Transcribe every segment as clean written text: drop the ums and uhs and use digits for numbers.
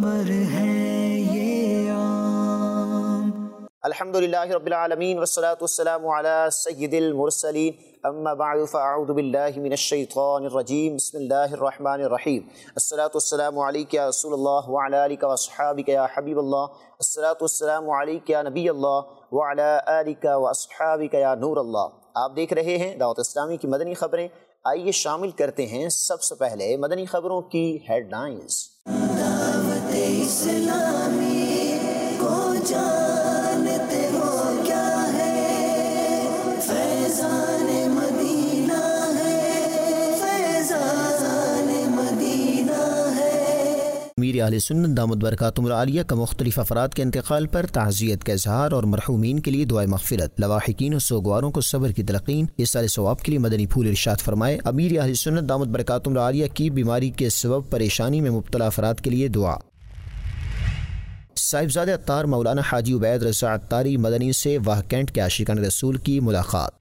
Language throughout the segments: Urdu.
خبر ہے یہ عام۔ الحمدللہ رب العالمین والصلاة والسلام علی سید المرسلین، اما بعد فاعوذ باللہ من الشیطان الرجیم، بسم اللہ الرحمن الرحیم۔ الصلاة والسلام علیک یا رسول اللہ وعلی آلک واصحابک یا حبیب اللہ، الصلاة والسلام علیک یا نبی اللہ وعلی آلک واصحابک یا نور اللہ۔ آپ دیکھ رہے ہیں دعوت اسلامی کی مدنی خبریں۔ آئیے شامل کرتے ہیں سب سے پہلے مدنی خبروں کی ہیڈ لائنز۔ دعوت اسلامی کو جانتے ہو کیا ہے؟ فیضان مدینہ ہے، فیضان مدینہ ہے۔ امیر اہل سنت دامت برکاتہم العالیہ کا مختلف افراد کے انتقال پر تعزیت کا اظہار اور مرحومین کے لیے دعائے مغفرت، لواحقین و سوگواروں کو صبر کی تلقین، ایصال ثواب کے لیے مدنی پھول ارشاد فرمائے۔ امیر اہل سنت دامت برکاتہم العالیہ کی بیماری کے سبب پریشانی میں مبتلا افراد کے لیے دعا۔ صاحبزادہ عطار مولانا حاجی عبید رضا عطاری مدنی سے واہ کینٹ کے عاشقان رسول کی ملاقات۔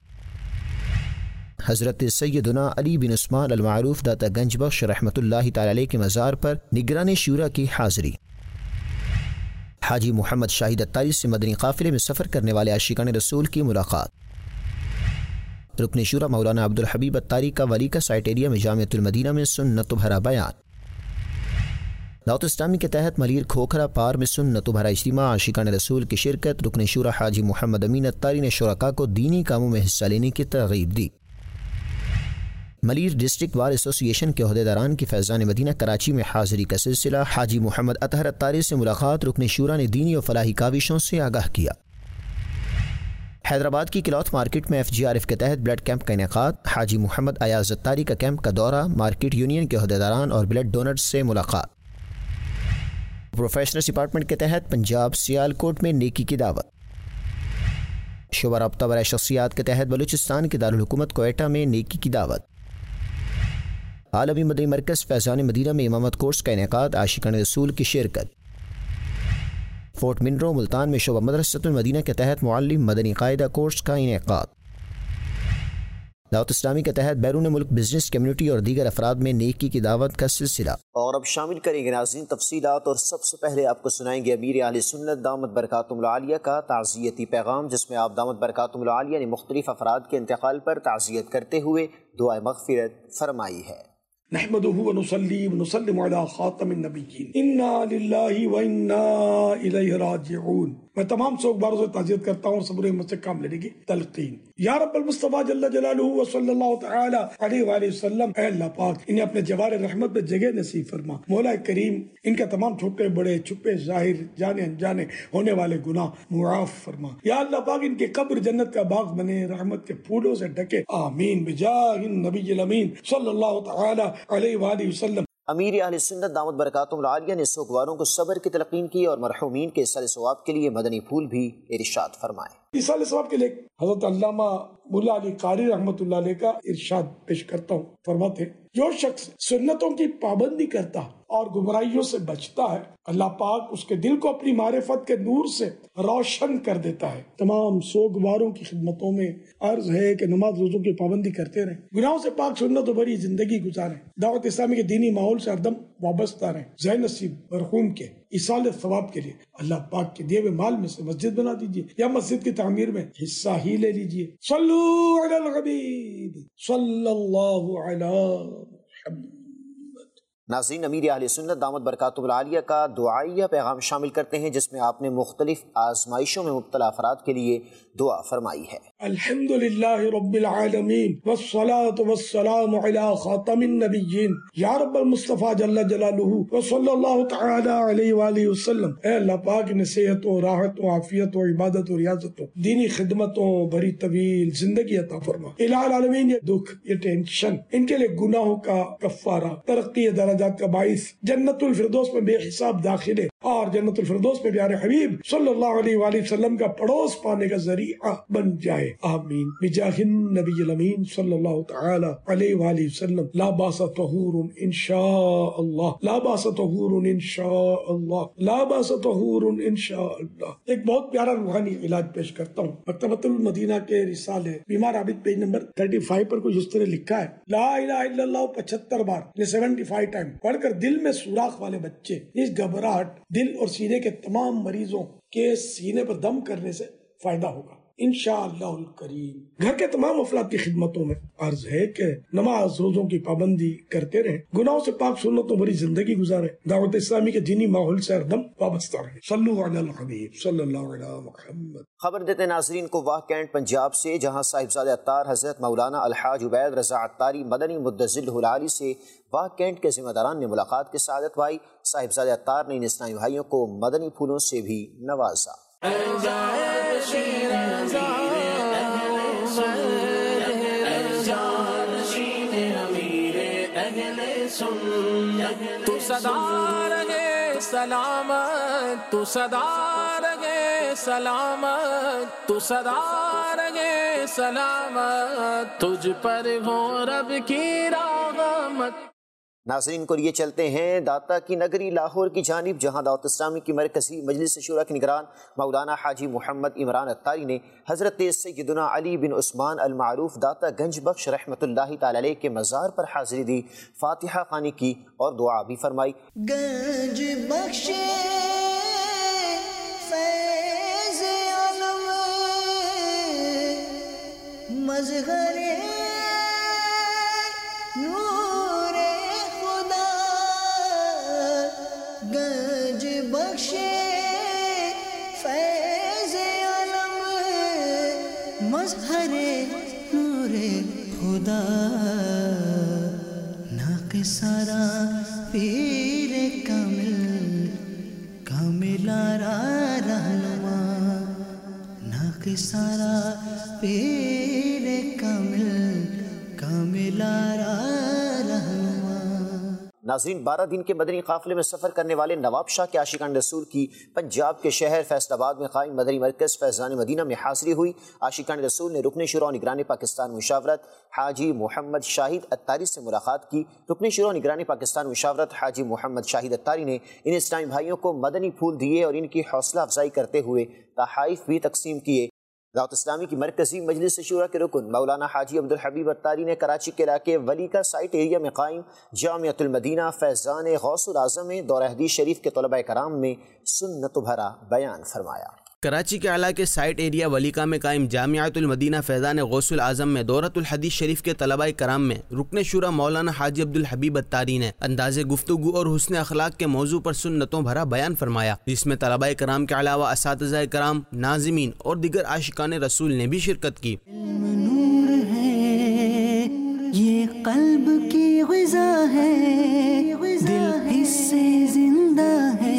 حضرت سیدنا علی بن عثمان المعروف داتا گنج بخش رحمۃ اللہ تعالی علیہ کے مزار پر نگران شورا کی حاضری۔ حاجی محمد شاہد عطاری سے مدنی قافلے میں سفر کرنے والے عاشقان رسول کی ملاقات۔ رکن شورا مولانا عبدالحبیب عطاری کا ولی کا سائٹ ایریا میں جامعۃ المدینہ میں سنت بھرا بیان۔ دعوت اسلامی کے تحت ملیر کھوکھرا پار میں سنت بھرا اجتماع، عاشقان رسول کی شرکت۔ رکن شورا حاجی محمد امین عطاری نے شرکاء کو دینی کاموں میں حصہ لینے کی ترغیب دی۔ ملیر ڈسٹرکٹ بار ایسوسی ایشن کے عہدیداران کی فیضان مدینہ کراچی میں حاضری کا سلسلہ۔ حاجی محمد اطہر عطاری سے ملاقات، رکن شورا نے دینی و فلاحی کاوشوں سے آگاہ کیا۔ حیدرآباد کی کلاتھ مارکیٹ میں FGRF کے تحت بلڈ کیمپ کا انعقاد۔ حاجی محمد ایاز عطاری کا کیمپ کا دورہ، مارکیٹ یونین کے عہدیداران اور بلڈ ڈونرز سے ملاقات۔ پروفیشنلز ڈپارٹمنٹ کے تحت پنجاب سیالکوٹ میں نیکی کی دعوت۔ شعبہ رابطہ برائے شخصیات کے تحت بلوچستان کے دارالحکومت کوئٹہ میں نیکی کی دعوت۔ عالمی مدنی مرکز فیضان مدینہ میں امامت کورس کا انعقاد، عاشقان رسول کی شرکت۔ فورٹ منرو ملتان میں شعبہ مدرسۃ المدینہ کے تحت معلم مدنی قاعدہ کورس کا انعقاد۔ دعوت اسلامی کے تحت بیرون ملک بزنس کمیونٹی اور دیگر افراد میں نیکی کی دعوت کا سلسلہ۔ اور اب شامل کریں گے ناظرین تفصیلات، اور سب سے پہلے آپ کو سنائیں گے امیر اہل سنت دامت برکاتہم العالیہ کا تعزیتی پیغام، جس میں آپ دامت برکاتہم العالیہ نے مختلف افراد کے انتقال پر تعزیت کرتے ہوئے دعائے مغفرت فرمائی ہے۔ نحمده ونصلي ونسلم على خاتم النبيين انا لله وانا الیہ راجعون۔ میں تمام سوگواروں سے تعزیت کرتا ہوں اور صبر ہمت سے کام لینے کی تلقین۔ یا رب المصطفیٰ جل جلالہ وصلی اللہ تعالی علیہ وآلہ وسلم، اے اللہ پاک انہیں اپنے جوار رحمت میں جگہ نصیب فرما۔ مولا کریم ان کا تمام چھوٹے بڑے چھپے ظاہر جانے انجانے ہونے والے گناہ معاف فرما۔ یا اللہ پاک ان کے قبر جنت کا باغ بنے، رحمت کے پھولوں سے ڈھکے، آمین بجاہ النبی الامین صلی اللہ تعالی علیہ وآلہ وسلم۔ امیر اہل سنت دامت برکاتہم العالیہ نے سوگواروں کو صبر کی تلقین کی اور مرحومین کے ایصال ثواب کے لیے مدنی پھول بھی ارشاد فرمائے۔ ایصال ثواب کے لیے حضرت علامہ ملا علی قاری رحمۃ اللہ علیہ کا ارشاد پیش کرتا ہوں۔ فرماتے ہیں، جو شخص سنتوں کی پابندی کرتا اور گمراہیوں سے بچتا ہے، اللہ پاک اس کے دل کو اپنی معرفت کے نور سے روشن کر دیتا ہے۔ تمام سوگواروں کی خدمتوں میں عرض ہے کہ نماز روزوں کی پابندی کرتے رہیں، گناہوں سے پاک سنتوں بھری زندگی گزاریں، دعوت اسلامی کے دینی ماحول سے ہردم وابستہ رہیں۔ ذہن نصیب مرحوم کے ایصال ثواب کے لیے اللہ پاک کے دیے ہوئے مال میں سے مسجد بنا دیجیے یا مسجد کی تعمیر میں حصہ ہی لے لیجیے۔ صلو علی الحبیب صلی اللہ علی محمد۔ ناظرین، امیر اہل سنت دامت برکاتہم العالیہ کا دعائیہ پیغام شامل کرتے ہیں، جس میں آپ نے مختلف آزمائشوں میں مبتلا افراد کے لیے دعا فرمائی ہے۔ الحمدللہ رب العالمین والصلاة والسلام علی خاتم النبیین یا رب المصطفیٰ جل جلالہ وصلی اللہ تعالی علیہ وآلہ وسلم۔ اے اللہ پاک انہیں صحت و راحت و عافیت و عبادت و ریاضت و دینی خدمتوں بھری طویل زندگی عطا فرما۔ الہ العالمین، یہ دکھ، یہ ٹینشن، ان کے لیے گناہوں کا کفارہ، ترقی درجات کا باعث، جنت الفردوس میں بے حساب داخلے اور جنت الفردوس میں پیارے حبیب صلی اللہ علیہ وآلہ وسلم کا پڑوس پانے کا ذریعہ بن جائے، آمین۔ بجاہ النبی الامین صلی اللہ تعالی علیہ وآلہ وسلم۔ لا باس طہور انشاء اللہ، لا باس طہور انشاء اللہ، لا باس طہور انشاء اللہ۔ ایک بہت پیارا روحانی علاج پیش کرتا ہوں۔ مکتبۃ المدینہ کے رسالے بیمار عابد پیج نمبر 35 پر کچھ اس طرح لکھا ہے، لا الہ الا اللہ 75 بار 75 ٹائم پڑھ کر دل میں سوراخ والے بچے اس گھبراہٹ دل اور سینے کے تمام مریضوں کے سینے پر دم کرنے سے فائدہ ہوگا انشاءاللہ الکریم۔ گھر کے تمام افراد کی خدمتوں میں عرض ہے کہ نماز روزوں کی پابندی کرتے رہیں، گناہوں سے پاک سنتوں بھری زندگی گزارے، دعوت اسلامی کے دینی ماحول سے ہر دم وابستہ رہیں۔ صلو علی الحبیب صلی اللہ علیہ محمد۔ خبر دیتے ناظرین کو واہ کینٹ پنجاب سے، جہاں صاحبزادہ عطار حضرت مولانا الحاج عبید رضا عطاری مدنی مدظلہ العالی سے واہ کینٹ کے ذمہ داران نے ملاقات کے سعادت پائی۔ صاحبزادہ عطار نے ان اسلامی بھائیوں کو مدنی پھولوں سے بھی نوازا۔ تو صدا رہے سلامت، تو صدا رہے سلامت، تو صدا رہے سلامت، تجھ پر ہو رب کی رحمت۔ ناظرین کو لیے چلتے ہیں داتا کی نگری لاہور کی جانب، جہاں دعوت اسلامی کی مرکزی مجلس شورا کے نگران مولانا حاجی محمد عمران عطاری نے حضرت سیدنا علی بن عثمان المعروف داتا گنج بخش رحمۃ اللہ تعالی علیہ کے مزار پر حاضری دی، فاتحہ خوانی کی اور دعا بھی فرمائی۔ گنج بخش فیض علم مظہر نور خدا، گنج بخش فیض علم مظہر نور خدا، ناقصارا پیر کامل کاملارا رہنما، ناقصارا پیر کامل کاملارا رہنما۔ ناظرین 12 دن کے مدنی قافلے میں سفر کرنے والے نواب شاہ کے عاشقان رسول کی پنجاب کے شہر فیصل آباد میں قائم مدنی مرکز فیضان مدینہ میں حاضری ہوئی۔ عاشقان رسول نے رکن شورا و نگران پاکستان مشاورت حاجی محمد شاہد عطاری سے ملاقات کی۔ رکن شورا و نگران پاکستان مشاورت حاجی محمد شاہد عطاری نے ان اسلامی بھائیوں کو مدنی پھول دیے اور ان کی حوصلہ افزائی کرتے ہوئے تحائف بھی تقسیم کیے۔ دعوت اسلامی کی مرکزی مجلس شورا کے رکن مولانا حاجی عبدالحبیب عطاری نے کراچی کے علاقے ولی کا سائٹ ایریا میں قائم جامعۃ المدینہ فیضان غوث الاعظم میں دورہ حدیث شریف کے طلباء کرام میں سنت بھرا بیان فرمایا۔ کراچی کے علاقے سائٹ ایریا ولیکا میں قائم جامعۃ المدینہ فیضان غوث الاعظم میں دورۃ الحدیث شریف کے طلباء کرام میں رکن شورا مولانا حاجی عبدالحبیب عطاری نے انداز گفتگو اور حسن اخلاق کے موضوع پر سنتوں بھرا بیان فرمایا، جس میں طلباء کرام کے علاوہ اساتذہ کرام، ناظمین اور دیگر عاشقان رسول نے بھی شرکت کی۔ نور ہے یہ قلب کی غذا ہے، دل اس سے زندہ ہے،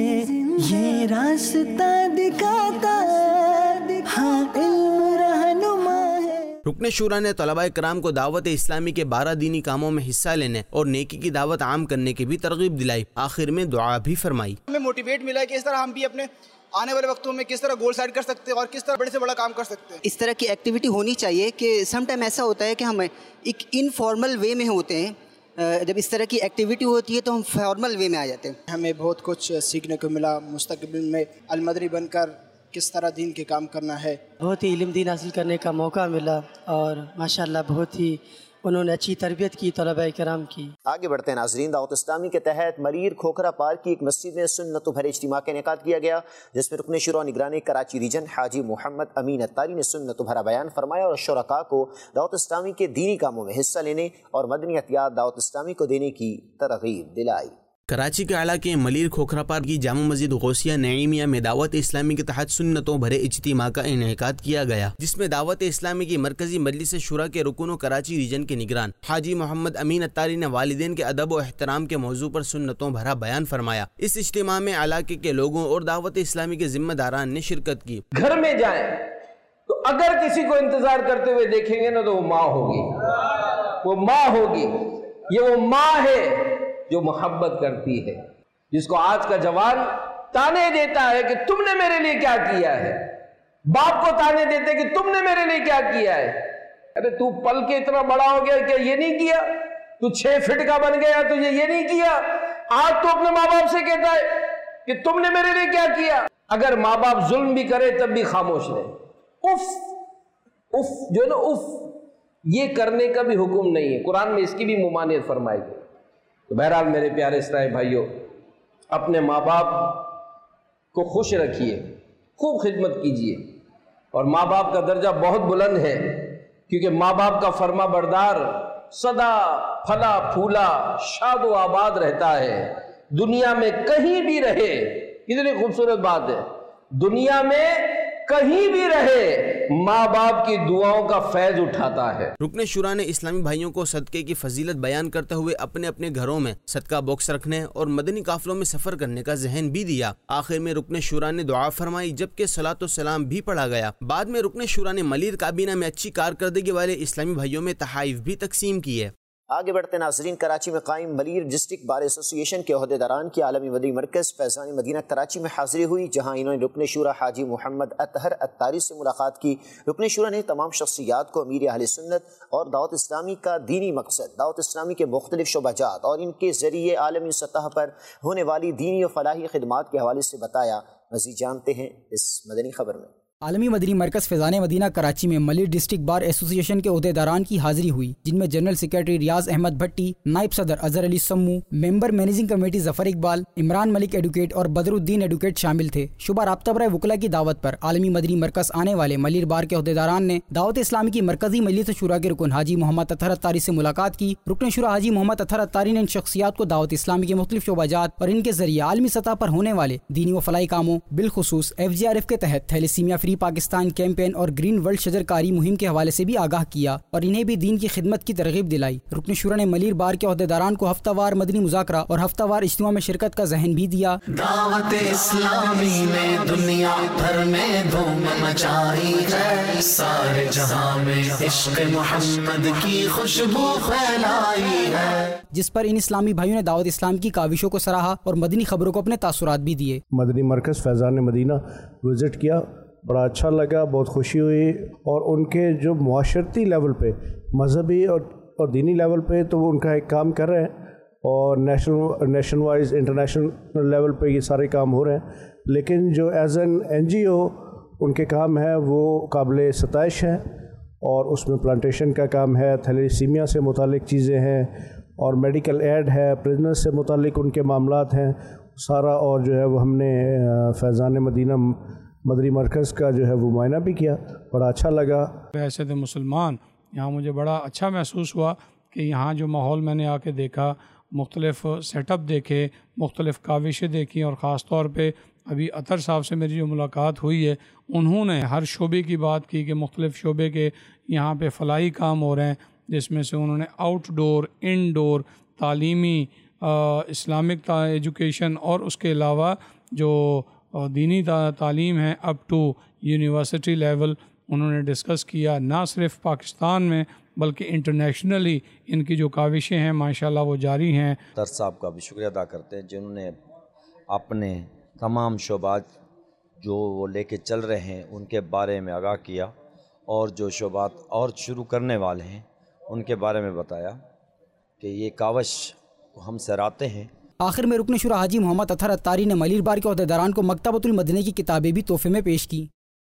یہ راستہ دکھاتا ہاں علم رہنما ہے۔ رکن شورا نے طلباء کرام کو دعوت اسلامی کے 12 دینی کاموں میں حصہ لینے اور نیکی کی دعوت عام کرنے کی بھی ترغیب دلائی، آخر میں دعا بھی فرمائی۔ ہمیں موٹیویٹ ملا کہ اس طرح ہم بھی اپنے آنے والے وقتوں میں کس طرح گول سیٹ کر سکتے ہیں اور کس طرح بڑے سے بڑا کام کر سکتے ہیں۔ اس طرح کی ایکٹیویٹی ہونی چاہیے کہ سم ٹائم ایسا ہوتا ہے کہ ہم ایک انفارمل وے میں ہوتے ہیں، جب اس طرح کی ایکٹیویٹی ہوتی ہے تو ہم فارمل وے میں آ جاتے ہیں۔ ہمیں بہت کچھ سیکھنے کو ملا، مستقبل میں المدری بن کر کس طرح دین کے کام کرنا ہے۔ بہت ہی علم دین حاصل کرنے کا موقع ملا اور ماشاءاللہ بہت ہی انہوں نے اچھی تربیت کی طلباء کرام کی۔ آگے بڑھتے ہیں ناظرین، دعوت اسلامی کے تحت مریر کھوکھرا پارک کی ایک مسجد میں سنت بھرے اجتماع کا انعقاد کیا گیا، جس میں رکن شورا نگرانی کراچی ریجن حاجی محمد امین عطاری نے سنت بھرا بیان فرمایا اور شرکاء کو دعوت اسلامی کے دینی کاموں میں حصہ لینے اور مدنی عطیات دعوت اسلامی کو دینے کی ترغیب دلائی۔ کراچی کے علاقے ملیر کھوکھرا پارک کی جامع مسجد غوثیہ نعیمیہ میں دعوت اسلامی کے تحت سنتوں بھرے اجتماع کا انعقاد کیا گیا، جس میں دعوت اسلامی کی مرکزی مجلس شورا کے رکن و کراچی ریجن کے نگران حاجی محمد امین عطاری نے والدین کے ادب و احترام کے موضوع پر سنتوں بھرا بیان فرمایا۔ اس اجتماع میں علاقے کے لوگوں اور دعوت اسلامی کے ذمہ داران نے شرکت کی۔ گھر میں جائیں تو اگر کسی کو انتظار کرتے ہوئے دیکھیں گے نا تو وہ ماں ہوگی، وہ ماں ہوگی، یہ وہ ماں ہے جو محبت کرتی ہے، جس کو آج کا جوان ताने देता है कि तुमने मेरे लिए क्या किया है, बाप को ताने देते कि तुमने मेरे लिए क्या किया है। अरे तू पल के इतना बड़ा हो गया, क्या ये नहीं किया? तू 6 फीट का बन गया, तुझे ये नहीं किया? आज तो अपने माँ बाप से कहता है कि तुमने मेरे लिए क्या किया। अगर माँ बाप जुल्म भी करे तब भी खामोश रहे। उफ उफ जो है ना, उफ ये करने का भी हुक्म नहीं है, कुरान में इसकी भी मुमानियत फरमाई गई। तो बहरहाल मेरे प्यारे इस्लामी भाइयों, अपने माँ बाप को खुश रखिए, खूब खिदमत कीजिए। और माँ बाप का दर्जा बहुत बुलंद है, क्योंकि माँ बाप का फर्मा बरदार सदा फला फूला शादो आबाद रहता है। दुनिया में कहीं भी रहे, कितनी खूबसूरत बात है, दुनिया में कहीं भी रहे माँ बाप की दुआओं का फैज उठाता है। रुकने शुरा ने इस्लामी भाइयों को सदके की फजीलत बयान करते हुए अपने अपने घरों में सदका बॉक्स रखने और मदनी काफिलों में सफर करने का जहन भी दिया। आखिर में रुकने शुरा ने दुआ फरमाई, जबकि सलातो सलाम भी पढ़ा गया। बाद में रुकने शुरा ने मलीर काबीना में अच्छी कारकर्दगी वाले इस्लामी भाइयों में तहाइफ भी तकसीम किए। आगे बढ़ते नाजरीन, कराची में कायम मलीर डिस्ट्रिक्ट बार एसोसिएशन के अहदेदारान की आलमी मदनी मरकज़ फैज़ान मदीना कराची में हाज़िरी हुई, जहां इन्होंने रुकन शुरा हाजी मोहम्मद अतहर अत्तारी से मुलाकात की। रुकन शुरा ने तमाम शख्सियात को अमीर अहले सुन्नत और दावत इस्लामी का दीनी मकसद, दावत इस्लामी के मुख्तलिफ शोबाजात और इनके ज़रिए आलमी सतह पर होने वाली दीनी और फलाही खिदमात के हवाले से बताया। मज़ीद जानते हैं इस मदनी खबर में। आलमी मदनी मरकज़ फैज़ान मदीना कराची में मलीर डिस्ट्रिक्ट बार एसोसिएशन के अहदेदारान की हाजिरी हुई, जिनमें जनरल सेक्रेटरी रियाज अहमद भट्टी, नायब सदर Azhar Ali Sammu, member managing committee Zafar Iqbal, Imran Malik advocate और बदरुद्दीन एडवोकेट शामिल थे। शुबा राब्ता बराए वकला की दावत पर आलमी मदनी मरकज़ आने वाले मलीर बार के अहदेदारान ने दावत इस्लामी की मरकजी मजलिस शुरा के रुकन हाजी मोहम्मद अतहर अत्तारी से मुलाकात की। रुकन शुरा हाजी मोहम्मद अतहर अत्तारी ने इन शख्सियात को दावत इस्लामी के मुख्तलिफ शोबाजात और इनके जरिए आलमी सतह पर होने वाले दीनी व फलाही कामों, बिलखुसूस FGRF के तहत थैलेसीमिया फ्री पाकिस्तान कैंपेन और ग्रीन वर्ल्ड शजरकारी मुहिम के हवाले से भी आगाह किया और इन्हें भी दीन की खिदमत की तरगीब दिलाई। रुकन शुरा ने मलीर बार के अहदेदारान को हफ्तावार मदनी मुज़ाकरा और हफ्तावार इज्तिमा में शिरकत का जहन भी दिया। दावत इस्लामी ने दुनिया भर में धूम मचाई है, सारे जहां में इश्क मोहम्मद की खुशबू फैलाई है, जिस पर इन इस्लामी भाइयों ने दावत इस्लाम की काविशों को सराहा और मदनी खबरों को अपने तासुरात भी दिए। मदनी मरकज़ फैज़ान मदीना विज़िट किया, बड़ा अच्छा लगा, बहुत खुशी हुई। और उनके जो मुआशरती लेवल पे, मजहबी और दीनी लेवल पे तो वो उनका एक काम कर रहे हैं, और नेशन वाइज इंटरनेशनल लेवल पे ये सारे काम हो रहे हैं। लेकिन जो एज एन NGO उनके काम है वो काबिल सताइश है, और उसमें प्लांटेशन का काम है, थैलेसीमिया से मुतालिक चीज़ें हैं, और मेडिकल एड है, प्रिजनर से मुतालिक उनके मामलात हैं सारा। और जो है वो हमने फैज़ान मदीना मदनी मरकज़ का जो है वो मुआयना भी किया, बड़ा अच्छा लगा। ऐसे तो मुसलमान यहाँ मुझे बड़ा अच्छा महसूस हुआ कि यहाँ जो माहौल मैंने आके देखा, मुख्तलिफ सेटअप देखे, मुख्तलिफ काविशें देखी, और ख़ास तौर पे अभी अतर साहब से मेरी जो मुलाकात हुई है, उन्होंने हर शोबे की बात की कि मुख्तलिफ शोबे के यहाँ पे फलाही काम हो रहे हैं, जिसमें से उन्होंने आउटडोर, इनडोर, तालीमी, इस्लामिक एजुकेशन और उसके अलावा जो दीनी तालीम है अप टू यूनिवर्सिटी लेवल उन्होंने डिस्कस किया। ना सिर्फ पाकिस्तान में बल्कि इंटरनेशनली इनकी जो काविशें हैं माशाल्लाह वो जारी हैं। दर साहब का भी शुक्रिया अदा करते हैं जिन्होंने अपने तमाम शोबात जो वो लेके चल रहे हैं उनके बारे में आगाह किया, और जो शोबात और शुरू करने वाले हैं उनके बारे में बताया कि ये काविश हम सराहते हैं। आखिर में रुकन शुरा हाजी मोहम्मद अतहर अत्तारी ने मलीर बार के अहदेदारान को मकतबतुल मदीना की किताबें भी तोहफे में पेश की।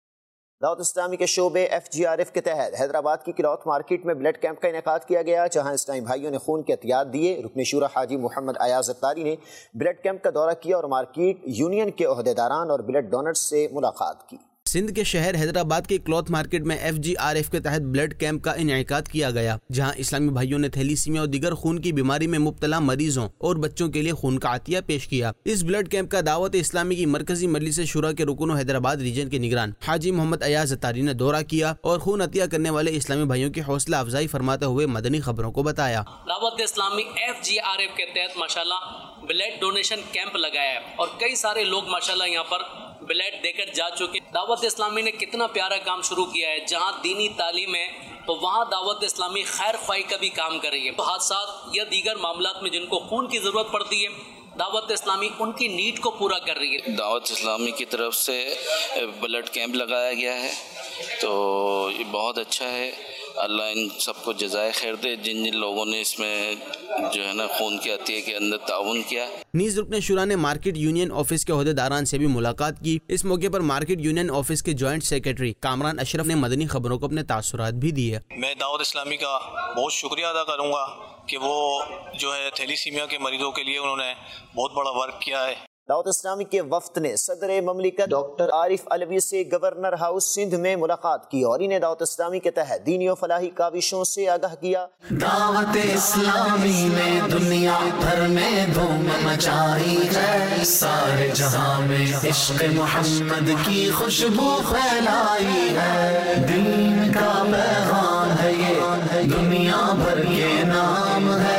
दावत इस्लामी के शोबे FGRF के तहत हैदराबाद की क्लॉथ मार्केट में ब्लड कैंप का इनेकाद किया गया, जहां इस्लामी भाइयों ने खून के एहतियात दिए। रुकन शुरा हाजी मोहम्मद अयाज अत्तारी ने ब्लड कैंप का दौरा किया और मार्केट यूनियन के अहदेदारान और ब्लड डोनर्स से मुलाकात की। सिंध के शहर हैदराबाद के क्लॉथ मार्केट में FGRF के तहत ब्लड कैंप का इनेकाद किया गया, जहां इस्लामी भाइयों ने थैलीसीमिया और दीगर खून की बीमारी में मुब्तला मरीजों और बच्चों के लिए खून का अतिया पेश किया। इस ब्लड कैंप का दावत इस्लामी की मरकजी मजलिस शुरा के रुकन हैदराबाद रीजन के निगरान हाजी मोहम्मद अयाज अत्तारी ने दौरा किया और खून अतिया करने वाले इस्लामी भाइयों की हौसला अफजाई फरमाते हुए मदनी खबरों को बताया। दावत इस्लामी FGRF के तहत माशाल्लाह ब्लड डोनेशन कैंप लगाया है और कई सारे लोग माशाल्लाह यहाँ पर ब्लड देकर जा चुके। दावत इस्लामी ने कितना प्यारा काम शुरू किया है, जहाँ दीनी तालीम है तो वहाँ दावत इस्लामी खैर ख्वाही का भी काम कर रही है। तो हादसात या दीगर मामलात में जिनको खून की ज़रूरत पड़ती है दावत इस्लामी उनकी नीड को पूरा कर रही है। दावत इस्लामी की तरफ से ब्लड कैंप लगाया गया है, तो ये बहुत अच्छा है। अल्लाह इन सबको जज़ाए खैर दे जिन जिन लोगों ने इसमें जो है ना खून के अतिये के अंदर ताउन किया। नीज़ रुकन शुरा ने मार्केट यूनियन ऑफिस के ओहदेदारान से भी मुलाकात की। इस मौके पर मार्केट यूनियन ऑफिस के जॉइंट सेक्रेटरी कामरान अशरफ ने मदनी खबरों को अपने तासुरात भी दिए। मैं दावत इस्लामी का बहुत शुक्रिया अदा करूँगा कि वो जो है थैलीसीमिया के मरीजों के लिए उन्होंने बहुत बड़ा वर्क किया है। दावत इस्लामी के वफ्द ने सदर ममलिकत डॉक्टर आरिफ अलवी से गवर्नर हाउस सिंध में मुलाकात की और इन्हें दावत इस्लामी के तहत दीनी और फलाही काविशों से आगाह किया। दावत इस्लामी ने दुनिया भर में धूम मचाई है, सारे जहां में इश्क मोहम्मद की खुशबू फैलाई है। दीन का पैगाम है ये, दुनिया भर के नाम है।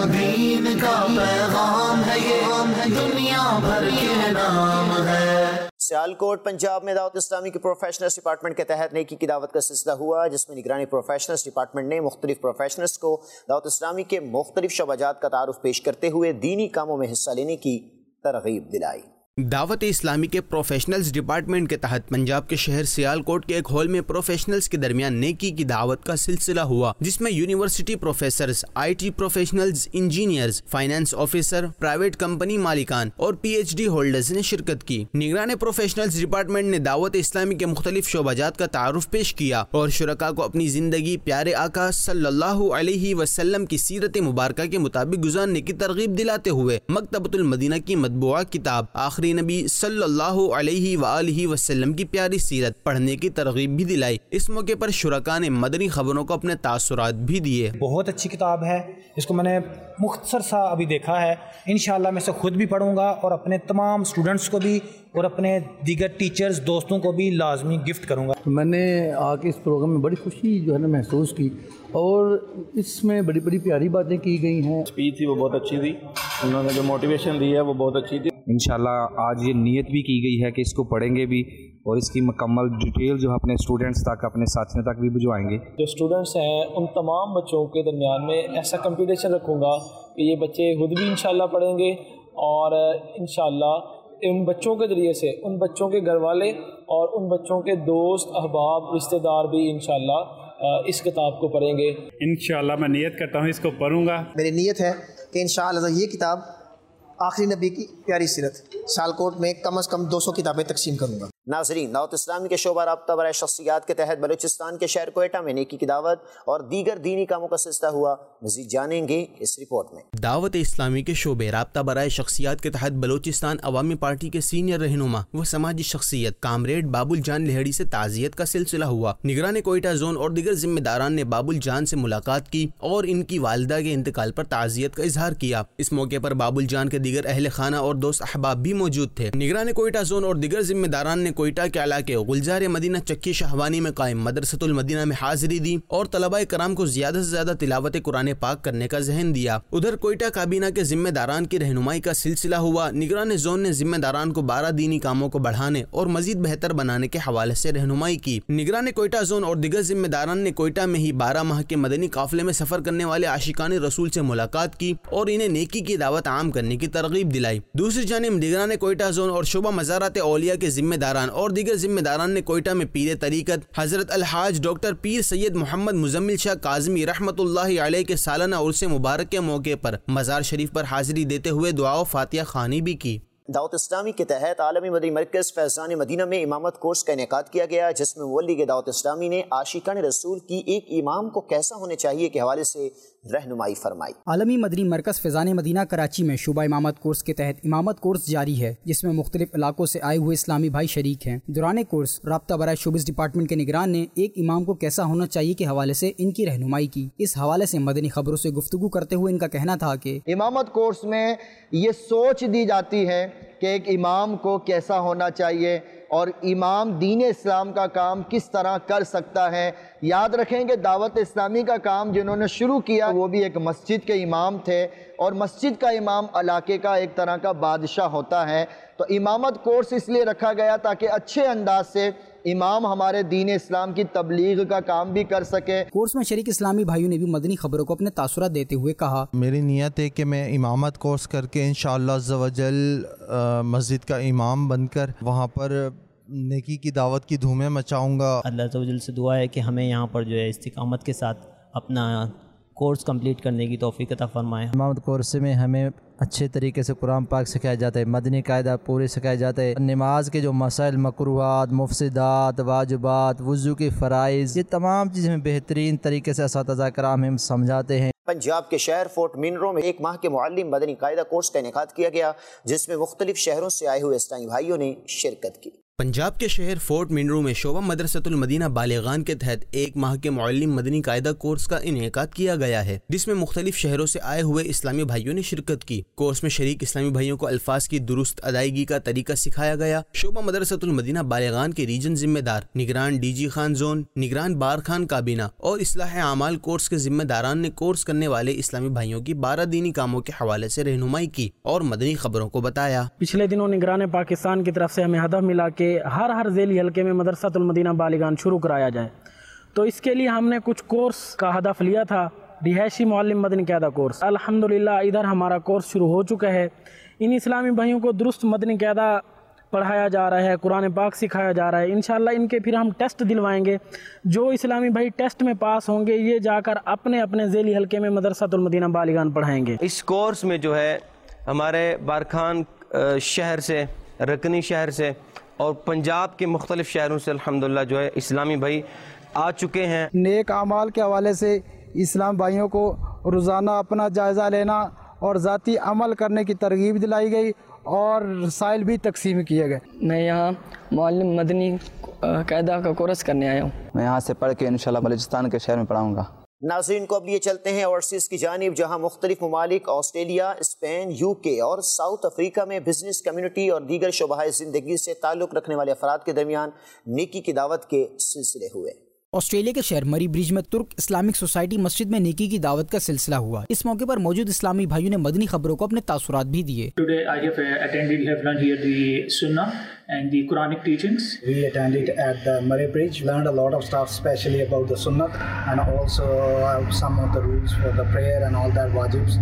दीन का पैगाम है ये, दुनिया भर के नाम है। सियालकोट पंजाब में दावत इस्लामी के प्रोफेशनल्स डिपार्टमेंट के तहत नेकी की दावत का सिलसिला हुआ, जिसमें निगरानी प्रोफेशनल्स डिपार्टमेंट ने मुख्तलिफ प्रोफेशनल्स को दावत इस्लामी के मुख्तलिफ शोबाजात का तारुफ पेश करते हुए दीनी कामों में हिस्सा लेने की तरगीब दिलाई। दावत इस्लामी के प्रोफेशनल्स डिपार्टमेंट के तहत पंजाब के शहर सियालकोट के एक हॉल में प्रोफेशनल्स के दरमियान नेकी की दावत का सिलसिला हुआ, जिसमें university professors, IT professionals, engineers, finance officer, private company मालिकान और PhD होल्डर्स ने शिरकत की। निगरान प्रोफेशनल्स डिपार्टमेंट ने दावत इस्लामी के मुख्तलिफ शोबाजात का तारुफ पेश किया और शुरका को अपनी जिंदगी प्यारे आका सल्लल्लाहु अलैहि वसल्लम की सीरत मुबारका के मुताबिक गुजारने की तरगीब दिलाते हुए मकतबतुल मदीना की मतबूआ किताब आखिरी नबी सल्लल्लाहु अलैहि वआलिहि वसल्लम की प्यारी सीरत पढ़ने की तरगीब भी दिलाई। इस मौके पर शुरका ने मदनी खबरों को अपने तासुरात भी दिए। बहुत अच्छी किताब है, इसको मैंने मुख्तसर सा अभी देखा है। इंशाअल्लाह मैं इसे खुद भी पढ़ूंगा और अपने तमाम स्टूडेंट्स को भी और अपने दीगर टीचर्स दोस्तों को भी लाजमी गिफ्ट करूंगा। मैंने आके इस प्रोग्राम में बड़ी खुशी जो है ना महसूस की और इसमें बड़ी बड़ी प्यारी बातें की गई हैं। स्पीच थी वो बहुत अच्छी थी, उन्होंने जो मोटिवेशन दी है वो बहुत अच्छी थी। इंशाल्लाह आज ये नीयत भी की गई है कि इसको पढ़ेंगे भी और इसकी मुकम्मल डिटेल जो अपने स्टूडेंट्स तक, अपने साथियों तक भी भिजवाएंगे। जो स्टूडेंट्स हैं उन तमाम बच्चों के दरमियान में ऐसा कंपटीशन रखूँगा कि ये बच्चे खुद भी इंशाल्लाह पढ़ेंगे और इंशाल्लाह उन बच्चों के ज़रिए से उन बच्चों के घर वाले और उन बच्चों के दोस्त, अहबाब, रिश्तेदार भी इंशाल्लाह इस किताब को पढ़ेंगे। इंशाल्लाह मैं नियत करता हूँ इसको पढ़ूंगा। मेरी नियत है कि इंशाल्लाह ये किताब आखिरी नबी की प्यारी सीरत सियालकोट में कम से कम 200 किताबें तकसीम करूँगा। नाज़रीन, दावत इस्लामी के शोबा राब्ता बराए शख्सियात के तहत बलूचिस्तान के शहर कोयटा में नेकी की दावत और दीगर दीनी कामों का सिलसिला हुआ। मज़ीद जानेंगे इस रिपोर्ट में। दावत इस्लामी के शोबे राब्ता बराए शख्सियात के तहत बलूचिस्तान अवामी पार्टी के सीनियर रहनुमा व समाजी शख्सियत कामरेड बाबुल जान लहड़ी से ताज़ियत का सिलसिला हुआ। निगरान कोयटा जोन और दीगर जिम्मेदारान ने बाबुल जान से मुलाकात की और इनकी वालिदा के इंतकाल पर ताज़ियत का इजहार किया। इस मौके पर बाबुल जान के दीगर अहले खाना और दोस्त अहबाब भी मौजूद थे। निगरान कोयटा जोन और दीगर जिम्मेदारान ने कोयटा के इलाके गुलजार मदीना चक्की शाहवानी में कायम मदरसतुल मदीना में हाजिरी दी और तलबाए कराम को ज्यादा से ज्यादा तिलावत कुरान पाक करने का ज़हन दिया। उधर कोयटा काबीना के जिम्मेदारान की रहनुमाई का सिलसिला हुआ। निगरान जोन ने जिम्मेदारान को 12 दीनी कामों को बढ़ाने और मजीद बेहतर बनाने के हवाले से रहनुमाई की। निगरान कोयटा जोन और दीगर जिम्मेदारान ने कोयटा में ही 12 माह के मदनी काफिले में सफर करने वाले आशिकान रसूल से मुलाकात की और इन्हें नेकी की दावत आम करने की तरगीब दिलाई। दूसरी जानिब निगरान कोयटा जोन और शोबा मज़ारात औलिया के जिम्मेदारान और दीगर जिम्मेदारान ने कोयटा में पीर तरीकत हजरत अलहाज डॉक्टर पीर सैयद मोहम्मद मुजम्मिल शाह काज़मी रहमतुल्लाहि अलैह के सालाना उर्स मुबारक के मौके पर मज़ार शरीफ पर हाजिरी देते हुए दुआ व फातिहा खानी भी की। दावत इस्लामी के तहत आलमी मदनी मरकज़ फैज़ान मदीना में इमामत कोर्स का इनेकाद किया गया, जिसमें मुवल्लिग दावत इस्लामी ने आशिकान रसूल की एक इमाम को कैसा होने चाहिए के हवाले से रहनुमाई फरमाई। आलमी मदनी मरकज़ फैज़ान मदीना कराची में शुबा इमामत कोर्स के तहत इमामत कोर्स जारी है, जिसमें मुख्तलिफ इलाकों से आए हुए इस्लामी भाई शरीक हैं। दौरान कोर्स राब्ता बराए शोबिस डिपार्टमेंट के निगरान ने एक इमाम को कैसा होना चाहिए के हवाले से इनकी रहनुमाई की। इस हवाले से मदनी खबरों से गुफ्तगू करते हुए इनका कहना था कि इमामत कोर्स में ये सोच दी जाती है कि एक इमाम को कैसा होना चाहिए और इमाम दीन इस्लाम का काम किस तरह कर सकता है। याद रखें कि दावत इस्लामी का काम जिन्होंने शुरू किया वो भी एक मस्जिद के इमाम थे और मस्जिद का इमाम इलाके का एक तरह का बादशाह होता है। तो इमामत कोर्स इसलिए रखा गया ताकि अच्छे अंदाज से امام ہمارے دین اسلام کی تبلیغ کا کام بھی کر سکے۔ کورس میں شریک اسلامی بھائیوں نے بھی مدنی خبروں کو اپنے تاثرات دیتے ہوئے کہا، میری نیت ہے کہ میں امامت کورس کر کے انشاءاللہ عز و جل مسجد کا امام بن کر وہاں پر نیکی کی دعوت کی دھومیں مچاؤں گا۔ اللہ عز و جل سے دعا ہے کہ ہمیں یہاں پر جو ہے استقامت کے ساتھ اپنا کورس کمپلیٹ کرنے کی توفیق عطا فرمائے۔ امامت کورس میں ہمیں اچھے طریقے سے قرآن پاک سکھایا جاتا ہے، مدنی قاعدہ پورے سکھایا جاتا ہے، نماز کے جو مسائل، مکروہات، مفسدات، واجبات، وضو کے فرائض، یہ تمام چیزیں بہترین طریقے سے اساتذہ کرام ہم سمجھاتے ہیں۔ پنجاب کے شہر فورٹ منرو میں 1 ماہ کے معلم مدنی قاعدہ کورس کا انعقاد کیا گیا، جس میں مختلف شہروں سے آئے ہوئے اسلامی بھائیوں نے شرکت کی۔ پنجاب کے شہر فورٹ منرو میں شعبہ مدرسۃ المدینہ بالغان کے تحت 1 ماہ کے معلم مدنی قاعدہ کورس کا انعقاد کیا گیا ہے، جس میں مختلف شہروں سے آئے ہوئے اسلامی بھائیوں نے شرکت کی۔ کورس میں شریک اسلامی بھائیوں کو الفاظ کی درست ادائیگی کا طریقہ سکھایا گیا۔ شعبہ مدرسۃ المدینہ بالغان کے ریجن ذمہ دار، نگران ڈی جی خان زون، نگران بار خان کابینہ اور اصلاح اعمال کورس کے ذمہ داران نے کورس کرنے والے اسلامی بھائیوں کی 12 دینی کاموں کے حوالے سے رہنمائی کی اور مدنی خبروں کو بتایا۔ پچھلے دنوں نگران پاکستان کی طرف سے ہمیں ہدف ملا کہ ہر ذیلی حلقے میں مدرسۃ المدینہ بالغان شروع کرایا جائے، تو اس کے لیے ہم نے کچھ کورس کا ہدف لیا تھا، رہائشی معلم مدنی قاعدہ کورس۔ الحمدللہ ادھر ہمارا کورس شروع ہو چکا ہے۔ ان اسلامی بھائیوں کو درست مدنی قاعدہ پڑھایا جا رہا ہے، قرآن پاک سکھایا جا رہا ہے۔ انشاءاللہ ان کے پھر ہم ٹیسٹ دلوائیں گے، جو اسلامی بھائی ٹیسٹ میں پاس ہوں گے یہ جا کر اپنے اپنے ذیلی حلقے میں مدرسۃ المدینہ بالغان پڑھائیں گے۔ اس کورس میں جو ہے ہمارے بارکھان شہر سے، رکنی شہر سے اور پنجاب کے مختلف شہروں سے الحمدللہ جو ہے اسلامی بھائی آ چکے ہیں۔ نیک اعمال کے حوالے سے اسلام بھائیوں کو روزانہ اپنا جائزہ لینا اور ذاتی عمل کرنے کی ترغیب دلائی گئی اور رسائل بھی تقسیم کیے گئے۔ میں یہاں معلم مدنی قاعدہ کا کورس کرنے آیا ہوں۔ میں یہاں سے پڑھ کے انشاءاللہ بلوچستان کے شہر میں پڑھاؤں گا۔ ناظرین کو اب لیے چلتے ہیں اوورسیز کی جانب، جہاں مختلف ممالک آسٹریلیا، اسپین، UK اور ساؤتھ افریقہ میں بزنس کمیونٹی اور دیگر شعبہ زندگی سے تعلق رکھنے والے افراد کے درمیان نیکی کی دعوت کے سلسلے ہوئے۔ آسٹریلیا کے شہر مری برج میں ترک اسلامک سوسائٹی مسجد میں نیکی کی دعوت کا سلسلہ ہوا۔ اس موقع پر موجود اسلامی بھائیوں نے مدنی خبروں کو اپنے تاثرات بھی دیے۔ Today I have learned here the Sunnah and the Quranic teachings. We attended at the Murray Bridge, learned a lot of stuff, especially about the Sunnah and also some of the rules for the prayer and all that wajibs.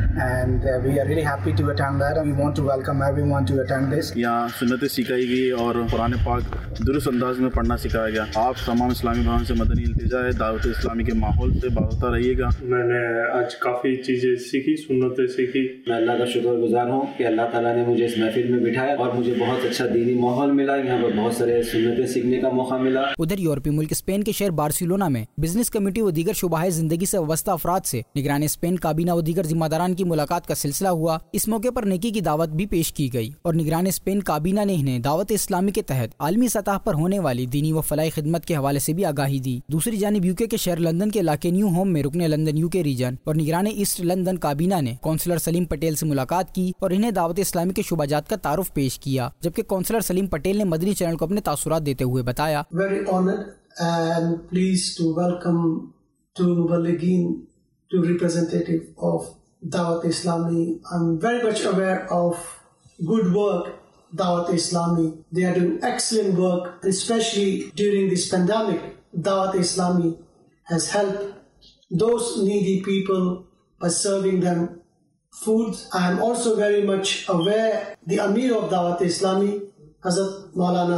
And we are really happy to attend that. We want to welcome everyone to attend this. یہاں سنتیں سکھائی گئی اور قرآن پاک درست انداز میں پڑھنا سکھایا گیا۔ آپ تمام اسلامی بھائیوں سے مدنی التجا ہے، دعوت اسلامی کے ماحول سے باخبر رہیے گا۔ میں نے آج کافی چیزیں سیکھی، سنتیں سیکھی۔ میں اللہ کا شکر گزار ہوں کہ اللہ تعالیٰ نے مجھے اس محفل میں بٹھایا اور مجھے بہت اچھا دینی ماحول ملا، یہاں پر بہت سارے سنتیں سیکھنے کا موقع ملا۔ ادھر یورپی ملک اسپین کے شہر بارسلونا میں بزنس کمیٹی و دیگر شعبہ زندگی سے وابستہ افراد سے نگران اسپین کابینہ و دیگر ذمہ داران کی ملاقات کا سلسلہ ہوا۔ اس موقع پر نیکی کی دعوت بھی پیش کی گئی اور نگران اسپین کابینہ نے انہیں دعوت اسلامی کے تحت عالمی سطح پر ہونے والی دینی و فلاحی خدمت کے حوالے سے بھی آگاہی دی۔ دوسری جانب UK کے شہر لندن کے علاقے نیو ہوم میں رکن لندن UK ریجن اور نگران ایسٹ لندن کابینہ نے کونسلر سلیم پٹیل سے ملاقات کی اور انہیں دعوت اسلامی کے شعبہ جات کا تعارف پیش کیا، جبکہ کونسلر سلیم پٹیل نے مدنی چینل کو اپنے تاثرات دیتے ہوئے بتایا، Very honored and pleased to welcome to Muballighin, to representative of Dawat Islami. I'm very much aware of good work Dawat Islami. They are doing excellent work, especially during this pandemic. Dawat Islami has helped those needy people by serving them food. I am also very much aware the Amir of Dawat Islami, Hazrat Maulana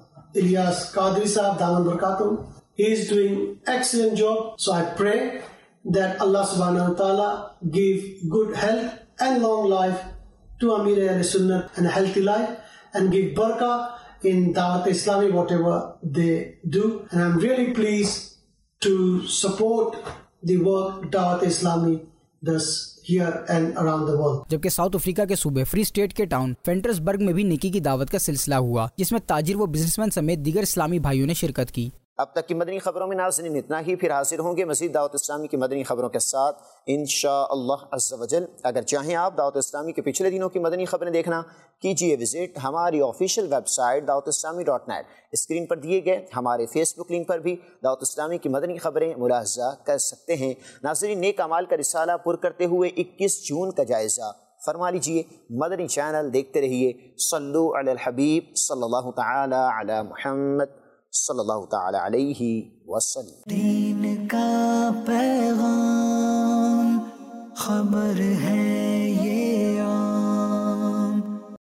Ilyas Qadri Sahab Daman Barakatum. He is doing excellent job. So I pray that Allah subhanahu wa ta'ala give good health and long life to Amir Ahl-Sunnah and a healthy life and give barakah in Dawat Islami, whatever they do. And I'm really pleased to support the work Dawat Islami does here and around the world. جبکہ ساؤتھ افریقہ کے صوبے فری اسٹیٹ کے ٹاؤن فینٹرسبرگ میں بھی نیکی کی دعوت کا سلسلہ ہوا، جس میں تاجر و بزنس مین سمیت دیگر اسلامی بھائیوں نے شرکت کی۔ اب تک کی مدنی خبروں میں ناظرین اتنا ہی، پھر حاضر ہوں گے مزید دعوت اسلامی کی مدنی خبروں کے ساتھ انشاءاللہ عز و جل۔ اگر چاہیں آپ دعوت اسلامی کے پچھلے دنوں کی مدنی خبریں دیکھنا، کیجئے وزٹ ہماری official website dawatIslami.net۔ Screen پر دیے گئے ہمارے فیس بک لنک پر بھی دعوت اسلامی کی مدنی خبریں ملاحظہ کر سکتے ہیں۔ ناظرین، نیک اعمال کا رسالہ پر کرتے ہوئے 21 جون کا جائزہ فرما لیجئے۔ مدنی چینل دیکھتے رہیے۔ صلو علی الحبیب صلی اللہ تعالی علی محمد صلی اللہ تعالی علیہ وسلم۔ دین کا پیغام خبر ہے یہ